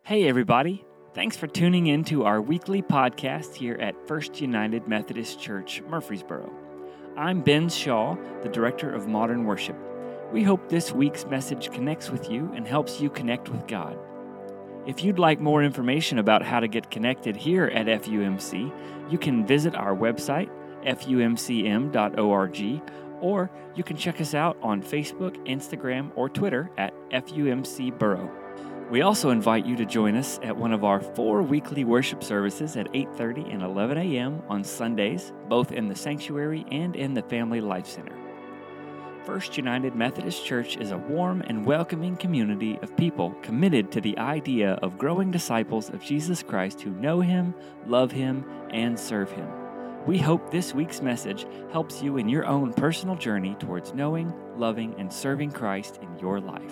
Hey everybody, thanks for tuning in to our weekly podcast here at First United Methodist Church, Murfreesboro. I'm Ben Shaw, the Director of Modern Worship. We hope this week's message connects with you and helps you connect with God. If you'd like more information about how to get connected here at FUMC, you can visit our website, fumcm.org, or you can check us out on Facebook, Instagram, or Twitter at FUMC Borough. We also invite you to join us at one of our 4 weekly worship services at 8:30 and 11 a.m. on Sundays, both in the sanctuary and in the Family Life Center. First United Methodist Church is a warm and welcoming community of people committed to the idea of growing disciples of Jesus Christ who know Him, love Him, and serve Him. We hope this week's message helps you in your own personal journey towards knowing, loving, and serving Christ in your life.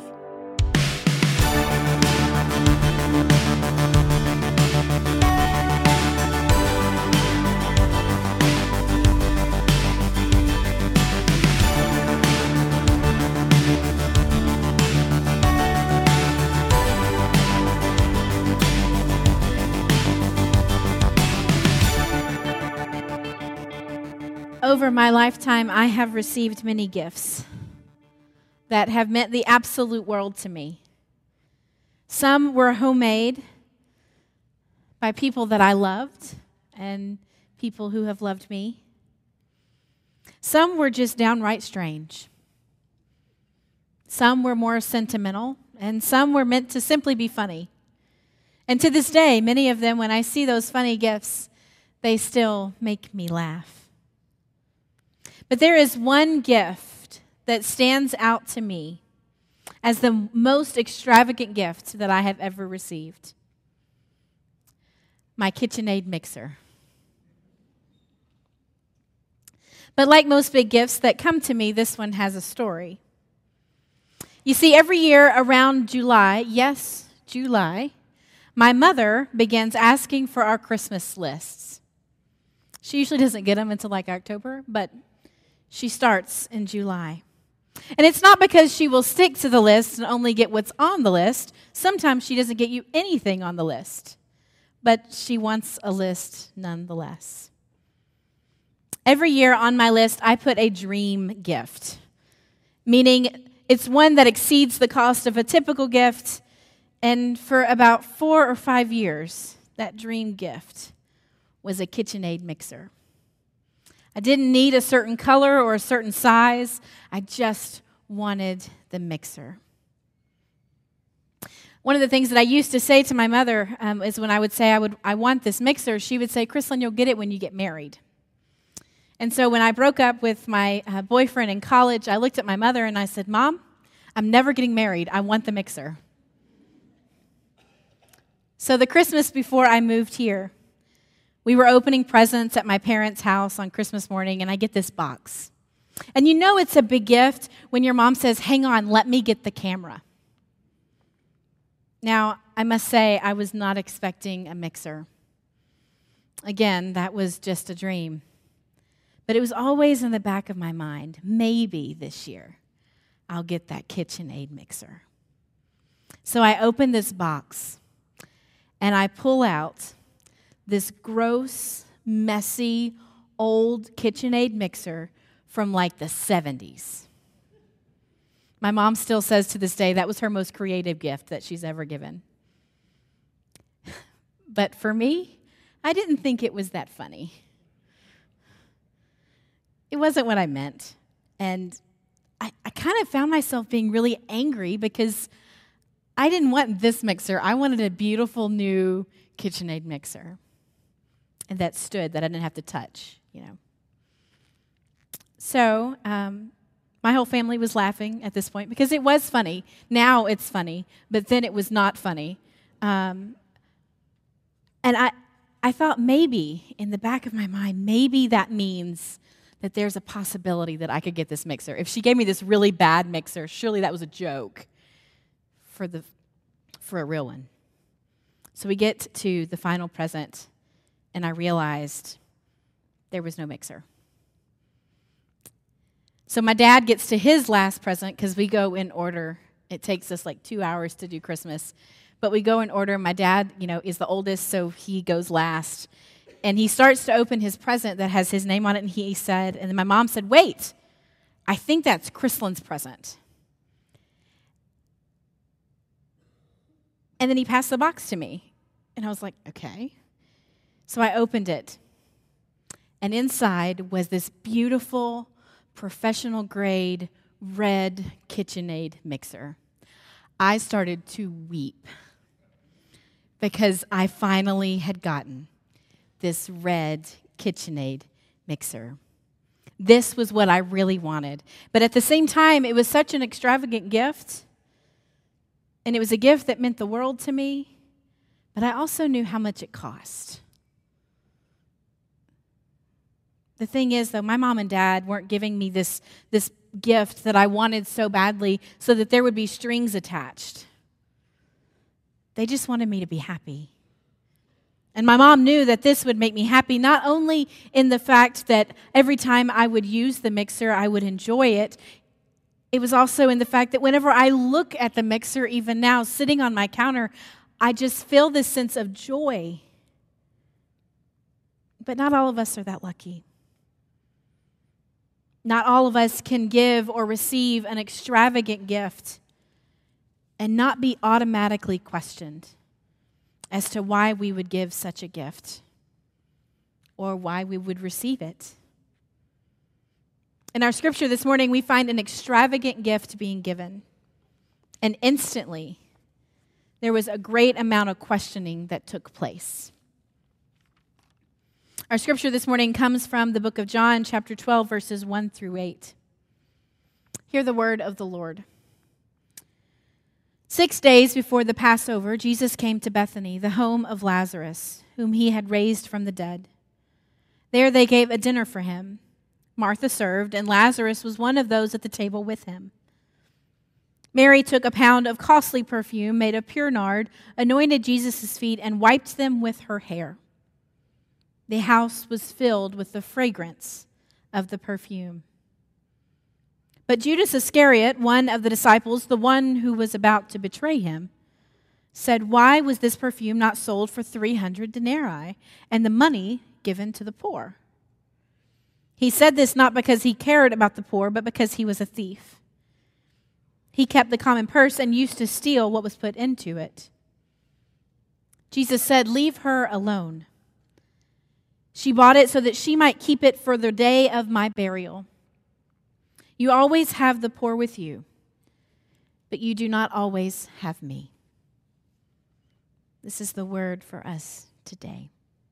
Over my lifetime, I have received many gifts that have meant the absolute world to me. Some were homemade by people that I loved and people who have loved me. Some were just downright strange. Some were more sentimental, and some were meant to simply be funny. And to this day, many of them, when I see those funny gifts, they still make me laugh. But there is one gift that stands out to me as the most extravagant gift that I have ever received. My KitchenAid mixer. But like most big gifts that come to me, this one has a story. You see, every year around July, yes, July, my mother begins asking for our Christmas lists. She usually doesn't get them until like October, but she starts in July. And it's not because she will stick to the list and only get what's on the list. Sometimes she doesn't get you anything on the list. But she wants a list nonetheless. Every year on my list, I put a dream gift, meaning it's one that exceeds the cost of a typical gift. And for about 4 or 5 years, that dream gift was a KitchenAid mixer. I didn't need a certain color or a certain size. I just wanted the mixer. One of the things that I used to say to my mother is when I would say I want this mixer, she would say, "Kristlyn, you'll get it when you get married." And so when I broke up with my boyfriend in college, I looked at my mother and I said, "Mom, I'm never getting married. I want the mixer." So the Christmas before I moved here, we were opening presents at my parents' house on Christmas morning, and I get this box. And you know it's a big gift when your mom says, "Hang on, let me get the camera." Now, I must say, I was not expecting a mixer. Again, that was just a dream. But it was always in the back of my mind, maybe this year I'll get that KitchenAid mixer. So I open this box, and I pull out this gross, messy, old KitchenAid mixer from like the 70s. My mom still says to this day that was her most creative gift that she's ever given. But for me, I didn't think it was that funny. It wasn't what I meant. And I kind of found myself being really angry because I didn't want this mixer. I wanted a beautiful new KitchenAid mixer. And that stood, that I didn't have to touch, So, my whole family was laughing at this point because it was funny. Now it's funny, but then it was not funny. And I thought maybe, in the back of my mind, maybe that means that there's a possibility that I could get this mixer. If she gave me this really bad mixer, surely that was a joke for a real one. So we get to the final present, and I realized there was no mixer. So my dad gets to his last present because we go in order. It takes us like 2 hours to do Christmas. but we go in order. My dad, is the oldest, so he goes last. And he starts to open his present that has his name on it, and he said, and then my mom said, "Wait, I think that's Christlin's present." And then he passed the box to me. And I was like, okay. So I opened it. And inside was this beautiful, professional-grade, red KitchenAid mixer. I started to weep because I finally had gotten this red KitchenAid mixer. This was what I really wanted. But at the same time, it was such an extravagant gift. And it was a gift that meant the world to me, but I also knew how much it cost. The thing is, though, my mom and dad weren't giving me this gift that I wanted so badly so that there would be strings attached. They just wanted me to be happy. And my mom knew that this would make me happy, not only in the fact that every time I would use the mixer, I would enjoy it. It was also in the fact that whenever I look at the mixer, even now, sitting on my counter, I just feel this sense of joy. But not all of us are that lucky. Not all of us can give or receive an extravagant gift and not be automatically questioned as to why we would give such a gift or why we would receive it. In our scripture this morning, we find an extravagant gift being given. And instantly, there was a great amount of questioning that took place. Our scripture this morning comes from the book of John, chapter 12, verses 1 through 8. Hear the word of the Lord. 6 days before the Passover, Jesus came to Bethany, the home of Lazarus, whom he had raised from the dead. There they gave a dinner for him. Martha served, and Lazarus was one of those at the table with him. Mary took a pound of costly perfume made of pure nard, anointed Jesus' feet, and wiped them with her hair. The house was filled with the fragrance of the perfume. But Judas Iscariot, one of the disciples, the one who was about to betray him, said, "Why was this perfume not sold for 300 denarii and the money given to the poor?" He said this not because he cared about the poor, but because he was a thief. He kept the common purse and used to steal what was put into it. Jesus said, "Leave her alone. She bought it so that she might keep it for the day of my burial. You always have the poor with you, but you do not always have me." This is the word for us today.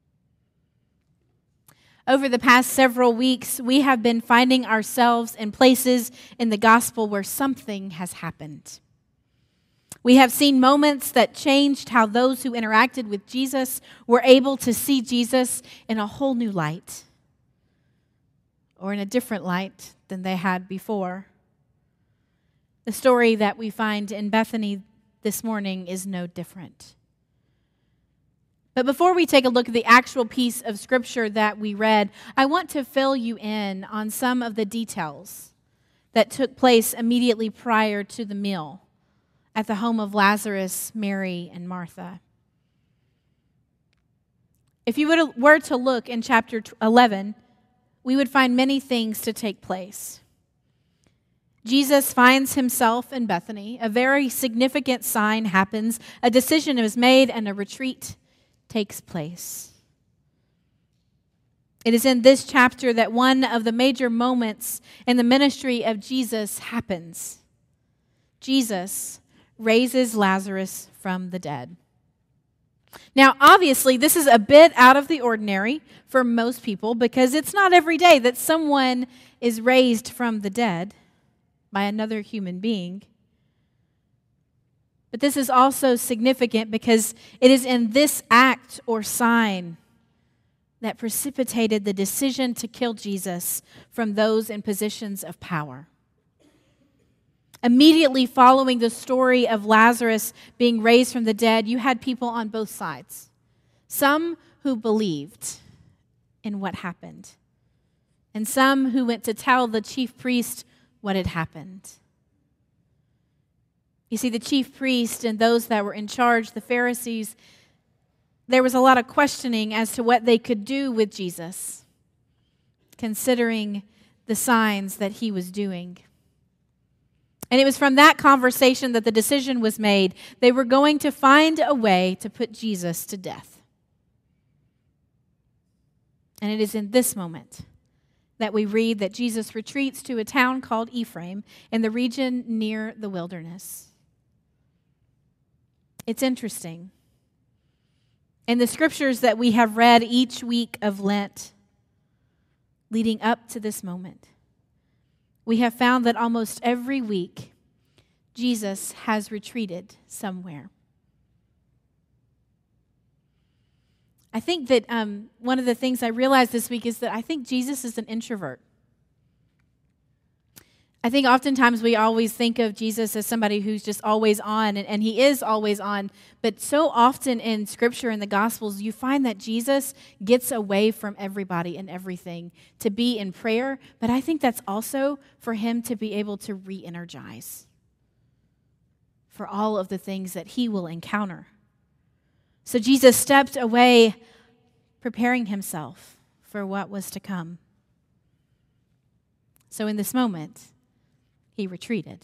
Over the past several weeks, we have been finding ourselves in places in the gospel where something has happened. We have seen moments that changed how those who interacted with Jesus were able to see Jesus in a whole new light, or in a different light than they had before. The story that we find in Bethany this morning is no different. But before we take a look at the actual piece of scripture that we read, I want to fill you in on some of the details that took place immediately prior to the meal at the home of Lazarus, Mary, and Martha. If you were to look in chapter 11, we would find many things to take place. Jesus finds himself in Bethany. A very significant sign happens. A decision is made and a retreat takes place. It is in this chapter that one of the major moments in the ministry of Jesus happens. Jesus raises Lazarus from the dead. Now, obviously, this is a bit out of the ordinary for most people because it's not every day that someone is raised from the dead by another human being. But this is also significant because it is in this act or sign that precipitated the decision to kill Jesus from those in positions of power. Immediately following the story of Lazarus being raised from the dead, you had people on both sides. Some who believed in what happened, and some who went to tell the chief priest what had happened. You see, the chief priest and those that were in charge, the Pharisees, there was a lot of questioning as to what they could do with Jesus, considering the signs that he was doing. And it was from that conversation that the decision was made. They were going to find a way to put Jesus to death. And it is in this moment that we read that Jesus retreats to a town called Ephraim in the region near the wilderness. It's interesting. In the scriptures that we have read each week of Lent, leading up to this moment, we have found that almost every week, Jesus has retreated somewhere. I think that one of the things I realized this week is that I think Jesus is an introvert. I think oftentimes we always think of Jesus as somebody who's just always on, and he is always on. But so often in Scripture and the Gospels, you find that Jesus gets away from everybody and everything to be in prayer. But I think that's also for him to be able to re-energize for all of the things that he will encounter. So Jesus stepped away, preparing himself for what was to come. So in this moment, he retreated.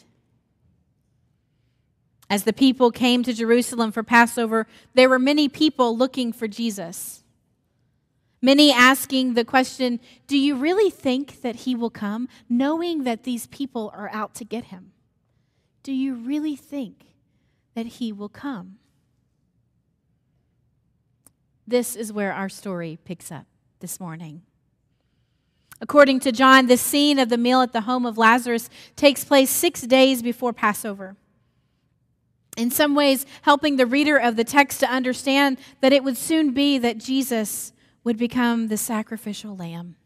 As the people came to Jerusalem for Passover, there were many people looking for Jesus. Many asking the question, do you really think that he will come, knowing that these people are out to get him? Do you really think that he will come? This is where our story picks up this morning. According to John, this scene of the meal at the home of Lazarus takes place 6 days before Passover. In some ways, helping the reader of the text to understand that it would soon be that Jesus would become the sacrificial lamb.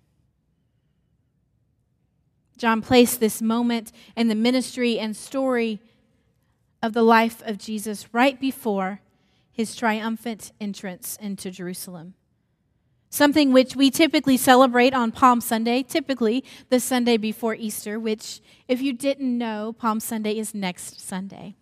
John placed this moment in the ministry and story of the life of Jesus right before his triumphant entrance into Jerusalem. Something which we typically celebrate on Palm Sunday, typically the Sunday before Easter, which, if you didn't know, Palm Sunday is next Sunday.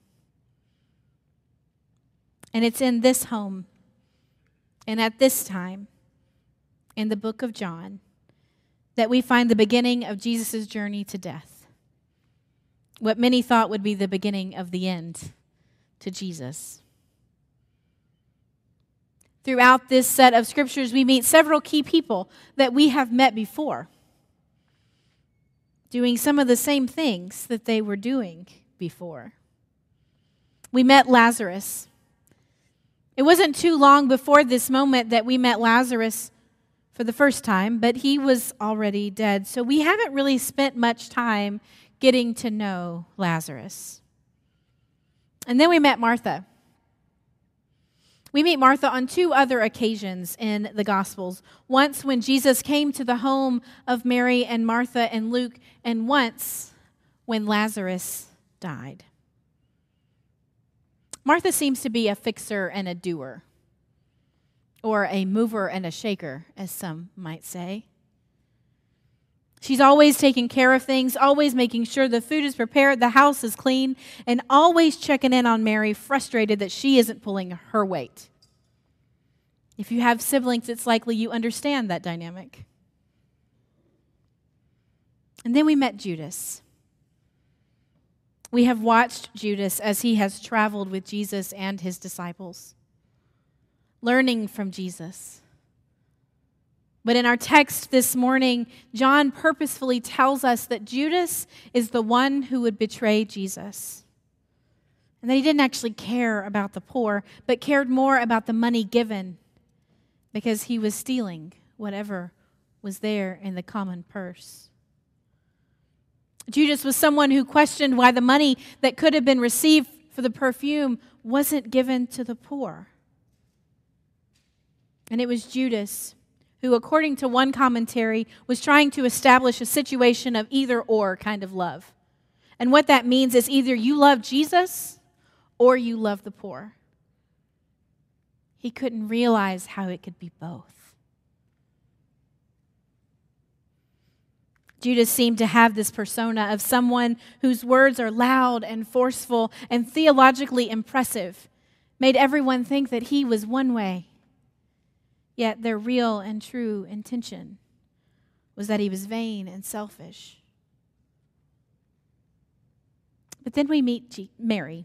And it's in this home and at this time in the book of John that we find the beginning of Jesus' journey to death. What many thought would be the beginning of the end to Jesus. Throughout this set of scriptures, we meet several key people that we have met before, doing some of the same things that they were doing before. We met Lazarus. It wasn't too long before this moment that we met Lazarus for the first time, but he was already dead. So we haven't really spent much time getting to know Lazarus. And then we met Martha. We meet Martha on 2 other occasions in the Gospels. Once when Jesus came to the home of Mary and Martha and Luke, and once when Lazarus died. Martha seems to be a fixer and a doer, or a mover and a shaker, as some might say. She's always taking care of things, always making sure the food is prepared, the house is clean, and always checking in on Mary, frustrated that she isn't pulling her weight. If you have siblings, it's likely you understand that dynamic. And then we met Judas. We have watched Judas as he has traveled with Jesus and his disciples, learning from Jesus. But in our text this morning, John purposefully tells us that Judas is the one who would betray Jesus. And that he didn't actually care about the poor, but cared more about the money given because he was stealing whatever was there in the common purse. Judas was someone who questioned why the money that could have been received for the perfume wasn't given to the poor. And it was Judas who, according to one commentary, was trying to establish a situation of either-or kind of love. And what that means is either you love Jesus or you love the poor. He couldn't realize how it could be both. Judas seemed to have this persona of someone whose words are loud and forceful and theologically impressive, made everyone think that he was one way. Yet their real and true intention was that he was vain and selfish. But then we meet Mary.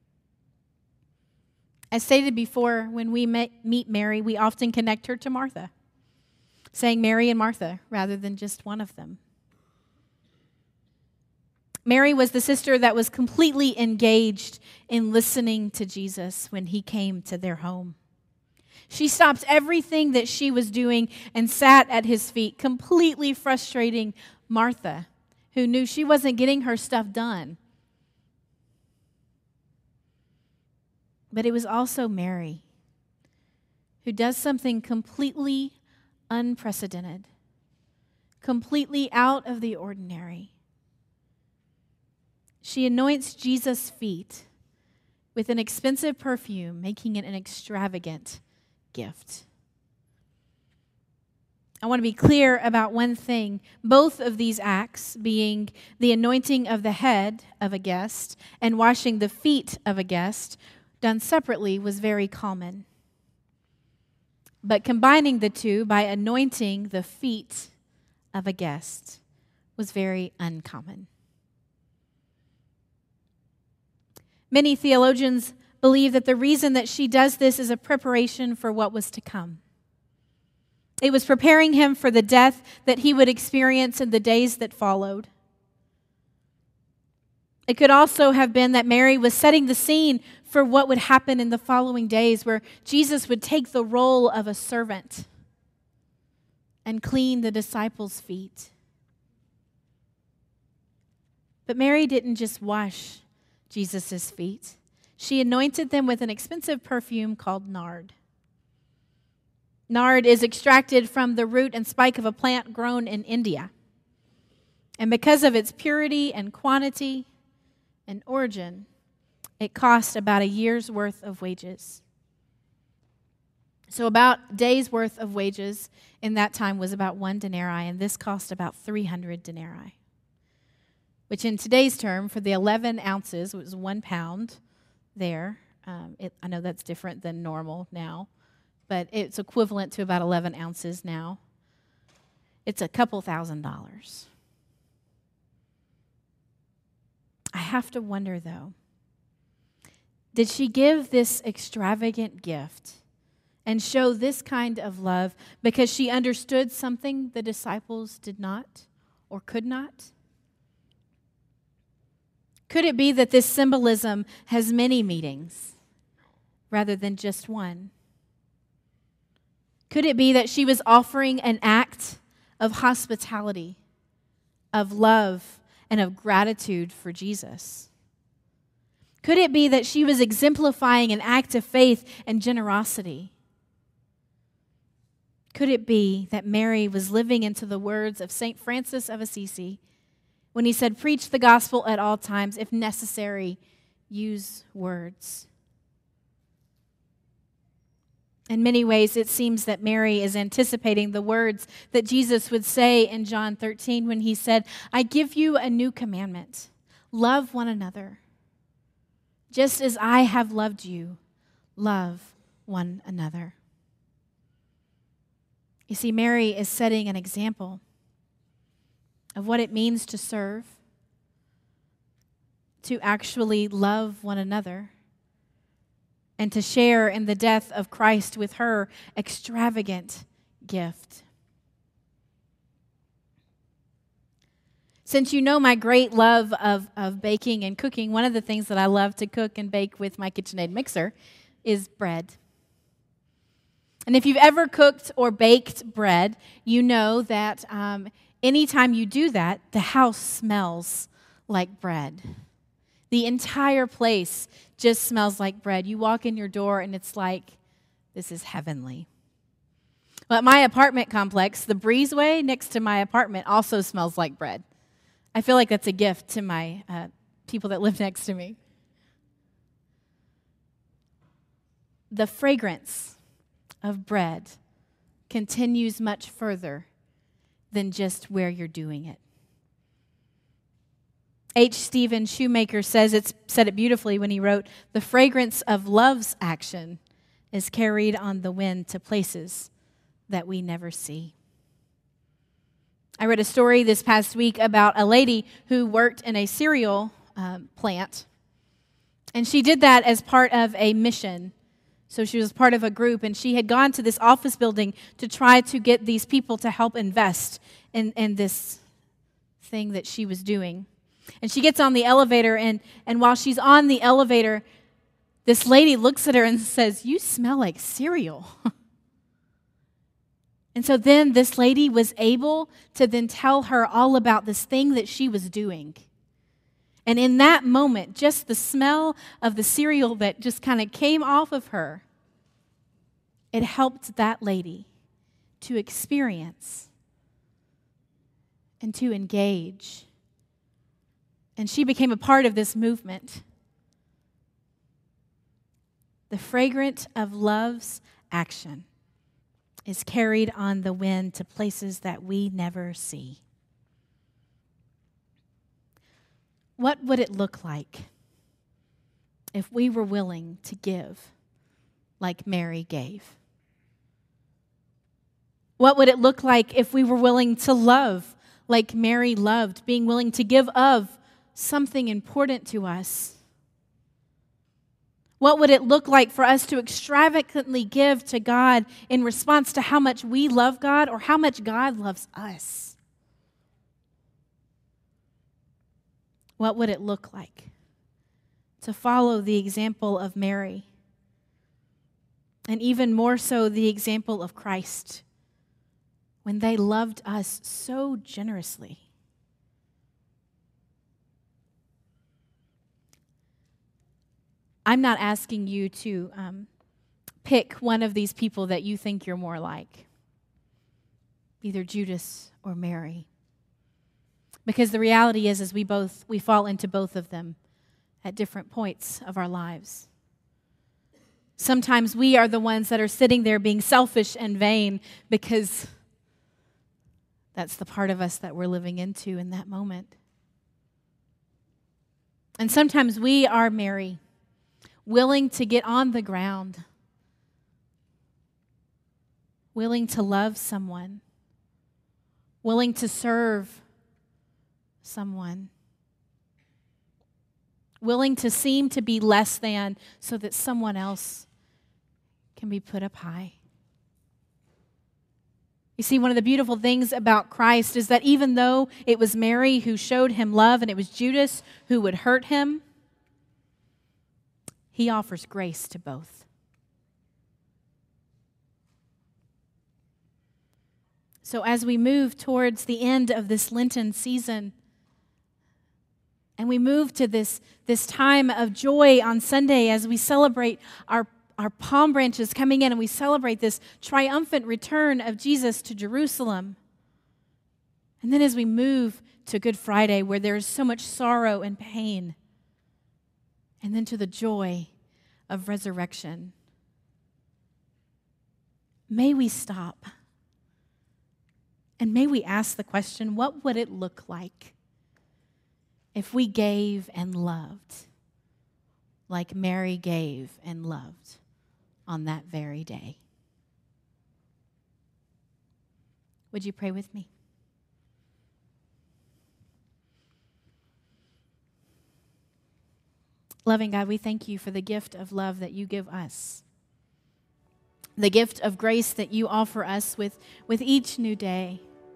As stated before, when we meet Mary, we often connect her to Martha, saying Mary and Martha rather than just one of them. Mary was the sister that was completely engaged in listening to Jesus when he came to their home. She stopped everything that she was doing and sat at his feet, completely frustrating Martha, who knew she wasn't getting her stuff done. But it was also Mary who does something completely unprecedented, completely out of the ordinary. She anoints Jesus' feet with an expensive perfume, making it an extravagant gift. I want to be clear about one thing. Both of these acts, being the anointing of the head of a guest and washing the feet of a guest, done separately, was very common. But combining the two by anointing the feet of a guest was very uncommon. Many theologians believe that the reason that she does this is a preparation for what was to come. It was preparing him for the death that he would experience in the days that followed. It could also have been that Mary was setting the scene for what would happen in the following days, where Jesus would take the role of a servant and clean the disciples' feet. But Mary didn't just wash Jesus' feet. She anointed them with an expensive perfume called nard. Nard is extracted from the root and spike of a plant grown in India. And because of its purity and quantity and origin, it cost about a year's worth of wages. So about a day's worth of wages in that time was about 1 denarii, and this cost about 300 denarii. Which in today's term, for the 11 ounces, was 1 pound there. I know that's different than normal now, but it's equivalent to about 11 ounces now. It's a couple $1,000s. I have to wonder, though, did she give this extravagant gift and show this kind of love because she understood something the disciples did not or could not? Could it be that this symbolism has many meanings rather than just one? Could it be that she was offering an act of hospitality, of love, and of gratitude for Jesus? Could it be that she was exemplifying an act of faith and generosity? Could it be that Mary was living into the words of St. Francis of Assisi when he said, "Preach the gospel at all times, if necessary, use words"? In many ways, it seems that Mary is anticipating the words that Jesus would say in John 13 when he said, "I give you a new commandment. Love one another. Just as I have loved you, love one another." You see, Mary is setting an example of what it means to serve, to actually love one another, and to share in the death of Christ with her extravagant gift. Since you know my great love of baking and cooking, one of the things that I love to cook and bake with my KitchenAid mixer is bread. And if you've ever cooked or baked bread, you know that anytime you do that, the house smells like bread. The entire place just smells like bread. You walk in your door and it's like, this is heavenly. Well, at my apartment complex, the breezeway next to my apartment also smells like bread. I feel like that's a gift to my people that live next to me. The fragrance of bread continues much further than just where you're doing it. H. Stephen Shoemaker said it beautifully when he wrote, "The fragrance of love's action is carried on the wind to places that we never see." I read a story this past week about a lady who worked in a cereal plant, and she did that as part of a mission. So she was part of a group, and she had gone to this office building to try to get these people to help invest in this thing that she was doing. And she gets on the elevator, and while she's on the elevator, this lady looks at her and says, "You smell like cereal." And so then this lady was able to then tell her all about this thing that she was doing. And in that moment, just the smell of the cereal that just kind of came off of her, it helped that lady to experience and to engage. And she became a part of this movement. The fragrance of love's action is carried on the wind to places that we never see. What would it look like if we were willing to give like Mary gave? What would it look like if we were willing to love like Mary loved, being willing to give of something important to us? What would it look like for us to extravagantly give to God in response to how much we love God or how much God loves us? What would it look like to follow the example of Mary, and even more so the example of Christ, when they loved us so generously? I'm not asking you to pick one of these people that you think you're more like, either Judas or Mary. Because the reality is we fall into both of them at different points of our lives. Sometimes we are the ones that are sitting there being selfish and vain because that's the part of us that we're living into in that moment. And sometimes we are Mary, willing to get on the ground, willing to love someone, willing to serve someone, willing to seem to be less than so that someone else can be put up high. You see, one of the beautiful things about Christ is that even though it was Mary who showed him love and it was Judas who would hurt him, he offers grace to both. So as we move towards the end of this Lenten season, and we move to this time of joy on Sunday as we celebrate our palm branches coming in and we celebrate this triumphant return of Jesus to Jerusalem. And then as we move to Good Friday, where there is so much sorrow and pain, and then to the joy of resurrection, may we stop and may we ask the question, what would it look like if we gave and loved like Mary gave and loved on that very day? Would you pray with me? Loving God, we thank you for the gift of love that you give us, the gift of grace that you offer us with each new day,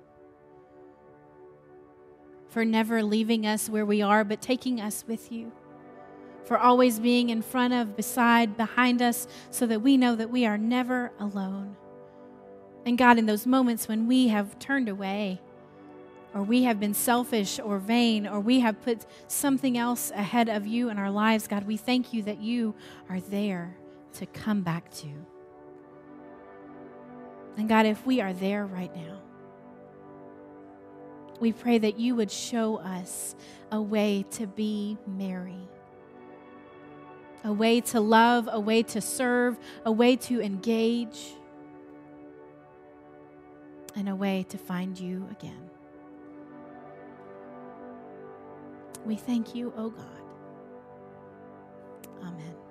for never leaving us where we are, but taking us with you, for always being in front of, beside, behind us, so that we know that we are never alone. And God, in those moments when we have turned away, or we have been selfish or vain, or we have put something else ahead of you in our lives, God, we thank you that you are there to come back to. And God, if we are there right now, we pray that you would show us a way to be Mary, a way to love, a way to serve, a way to engage, and a way to find you again. We thank you, O God. Amen.